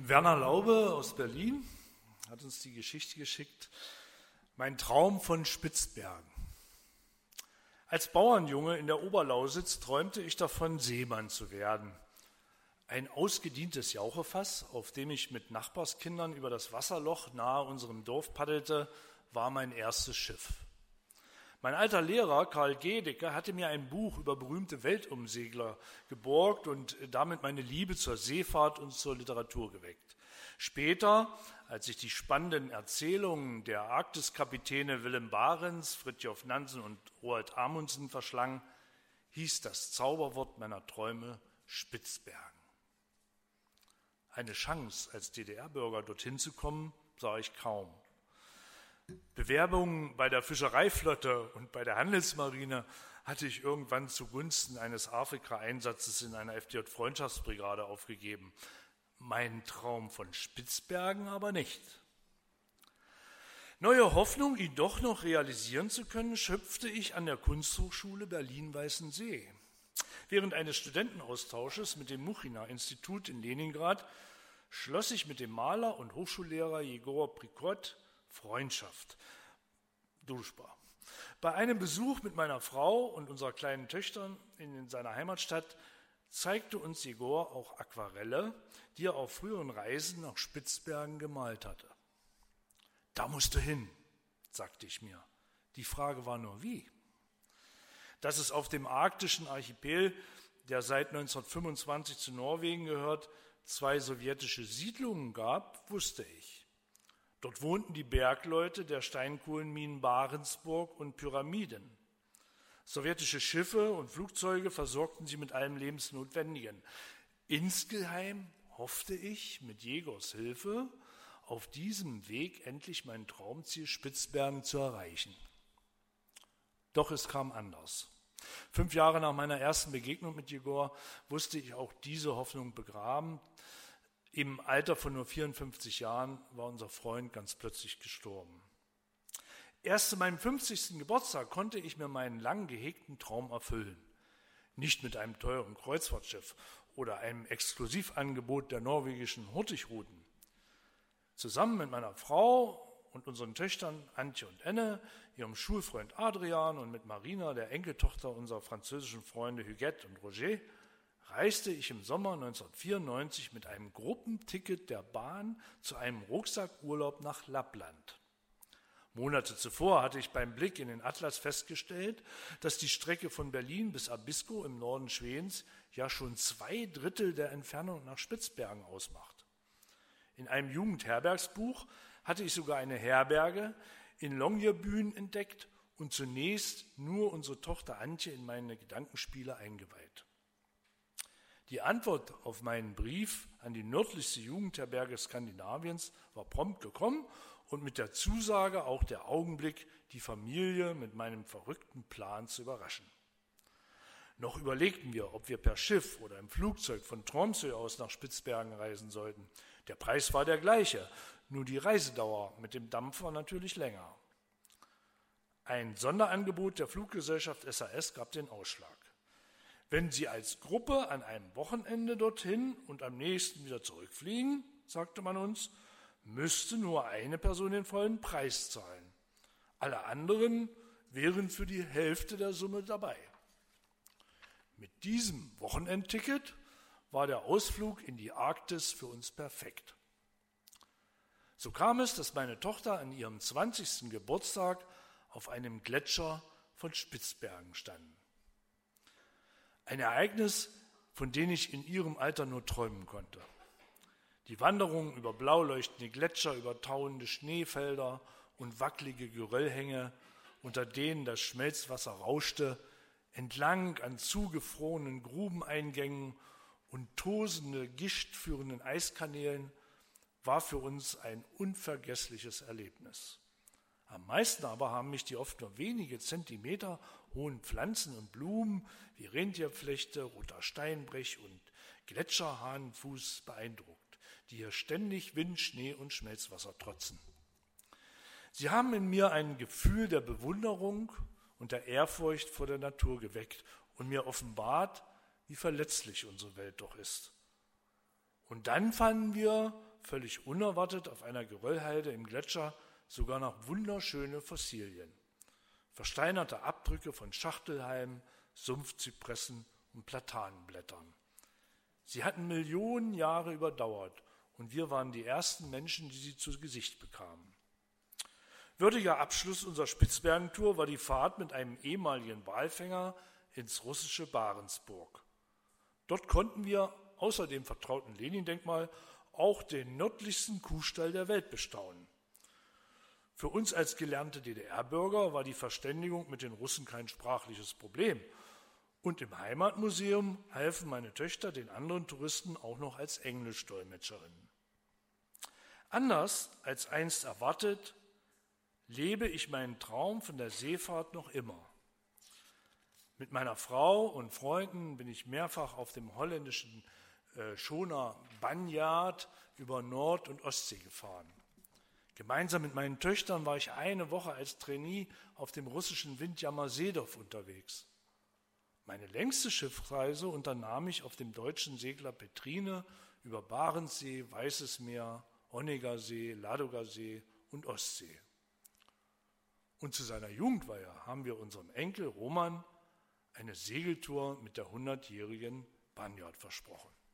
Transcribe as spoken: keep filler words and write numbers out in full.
Werner Laube aus Berlin hat uns die Geschichte geschickt, mein Traum von Spitzbergen. Als Bauernjunge in der Oberlausitz träumte ich davon, Seemann zu werden. Ein ausgedientes Jauchefass, auf dem ich mit Nachbarskindern über das Wasserloch nahe unserem Dorf paddelte, war mein erstes Schiff. Mein alter Lehrer Karl Gedecke hatte mir ein Buch über berühmte Weltumsegler geborgt und damit meine Liebe zur Seefahrt und zur Literatur geweckt. Später, als ich die spannenden Erzählungen der Arktiskapitäne Willem Barents, Fridtjof Nansen und Roald Amundsen verschlang, hieß das Zauberwort meiner Träume Spitzbergen. Eine Chance, als D D R-Bürger dorthin zu kommen, sah ich kaum. Bewerbungen bei der Fischereiflotte und bei der Handelsmarine hatte ich irgendwann zugunsten eines Afrika-Einsatzes in einer F D J-Freundschaftsbrigade aufgegeben. Mein Traum von Spitzbergen aber nicht. Neue Hoffnung, ihn doch noch realisieren zu können, schöpfte ich an der Kunsthochschule Berlin-Weißensee. Während eines Studentenaustausches mit dem Muchina-Institut in Leningrad schloss ich mit dem Maler und Hochschullehrer Jegor Prikot Freundschaft. Duschbar. Bei einem Besuch mit meiner Frau und unserer kleinen Töchter in seiner Heimatstadt zeigte uns Jegor auch Aquarelle, die er auf früheren Reisen nach Spitzbergen gemalt hatte. Da musst du hin, sagte ich mir. Die Frage war nur, wie? Dass es auf dem arktischen Archipel, der seit neunzehnhundertfünfundzwanzig zu Norwegen gehört, zwei sowjetische Siedlungen gab, wusste ich. Dort wohnten die Bergleute der Steinkohlenminen Barentsburg und Pyramiden. Sowjetische Schiffe und Flugzeuge versorgten sie mit allem Lebensnotwendigen. Insgeheim hoffte ich, mit Jegors Hilfe auf diesem Weg endlich mein Traumziel Spitzbergen zu erreichen. Doch es kam anders. Fünf Jahre nach meiner ersten Begegnung mit Jegor wusste ich auch diese Hoffnung begraben. Im Alter von nur vierundfünfzig Jahren war unser Freund ganz plötzlich gestorben. Erst zu meinem fünfzigsten Geburtstag konnte ich mir meinen lang gehegten Traum erfüllen. Nicht mit einem teuren Kreuzfahrtschiff oder einem Exklusivangebot der norwegischen Hurtigruten. Zusammen mit meiner Frau und unseren Töchtern Antje und Enne, ihrem Schulfreund Adrian und mit Marina, der Enkeltochter unserer französischen Freunde Huguette und Roger, reiste ich im Sommer neunzehnhundertvierundneunzig mit einem Gruppenticket der Bahn zu einem Rucksackurlaub nach Lappland. Monate zuvor hatte ich beim Blick in den Atlas festgestellt, dass die Strecke von Berlin bis Abisko im Norden Schwedens ja schon zwei Drittel der Entfernung nach Spitzbergen ausmacht. In einem Jugendherbergsbuch hatte ich sogar eine Herberge in Longyearbyen entdeckt und zunächst nur unsere Tochter Antje in meine Gedankenspiele eingeweiht. Die Antwort auf meinen Brief an die nördlichste Jugendherberge Skandinaviens war prompt gekommen und mit der Zusage auch der Augenblick, die Familie mit meinem verrückten Plan zu überraschen. Noch überlegten wir, ob wir per Schiff oder im Flugzeug von Tromsø aus nach Spitzbergen reisen sollten. Der Preis war der gleiche, nur die Reisedauer mit dem Dampfer natürlich länger. Ein Sonderangebot der Fluggesellschaft S A S gab den Ausschlag. Wenn Sie als Gruppe an einem Wochenende dorthin und am nächsten wieder zurückfliegen, sagte man uns, müsste nur eine Person den vollen Preis zahlen. Alle anderen wären für die Hälfte der Summe dabei. Mit diesem Wochenendticket war der Ausflug in die Arktis für uns perfekt. So kam es, dass meine Tochter an ihrem zwanzigsten Geburtstag auf einem Gletscher von Spitzbergen stand. Ein Ereignis, von dem ich in ihrem Alter nur träumen konnte. Die Wanderung über blau leuchtende Gletscher, über tauende Schneefelder und wackelige Geröllhänge, unter denen das Schmelzwasser rauschte, entlang an zugefrorenen Grubeneingängen und tosende, gichtführenden Eiskanälen, war für uns ein unvergessliches Erlebnis. Am meisten aber haben mich die oft nur wenige Zentimeter hohen Pflanzen und Blumen wie Rentierflechte, roter Steinbrech und Gletscherhahnenfuß beeindruckt, die hier ständig Wind, Schnee und Schmelzwasser trotzen. Sie haben in mir ein Gefühl der Bewunderung und der Ehrfurcht vor der Natur geweckt und mir offenbart, wie verletzlich unsere Welt doch ist. Und dann fanden wir völlig unerwartet auf einer Geröllhalde im Gletscher sogar noch wunderschöne Fossilien. Versteinerte Abdrücke von Schachtelhalmen, Sumpfzypressen und Platanenblättern. Sie hatten Millionen Jahre überdauert und wir waren die ersten Menschen, die sie zu Gesicht bekamen. Würdiger Abschluss unserer Spitzbergentour war die Fahrt mit einem ehemaligen Walfänger ins russische Barentsburg. Dort konnten wir außer dem vertrauten Lenin-Denkmal auch den nördlichsten Kuhstall der Welt bestaunen. Für uns als gelernte D D R-Bürger war die Verständigung mit den Russen kein sprachliches Problem. Und im Heimatmuseum halfen meine Töchter den anderen Touristen auch noch als Englischdolmetscherinnen. Anders als einst erwartet, lebe ich meinen Traum von der Seefahrt noch immer. Mit meiner Frau und Freunden bin ich mehrfach auf dem holländischen äh, Schoner Banjard über Nord- und Ostsee gefahren. Gemeinsam mit meinen Töchtern war ich eine Woche als Trainee auf dem russischen Windjammer Sedov unterwegs. Meine längste Schiffsreise unternahm ich auf dem deutschen Segler Petrine über Barentssee, Weißes Meer, Onnegersee, Ladogasee und Ostsee. Und zu seiner Jugendweihe haben wir unserem Enkel Roman eine Segeltour mit der hundertjährigen Banjard versprochen.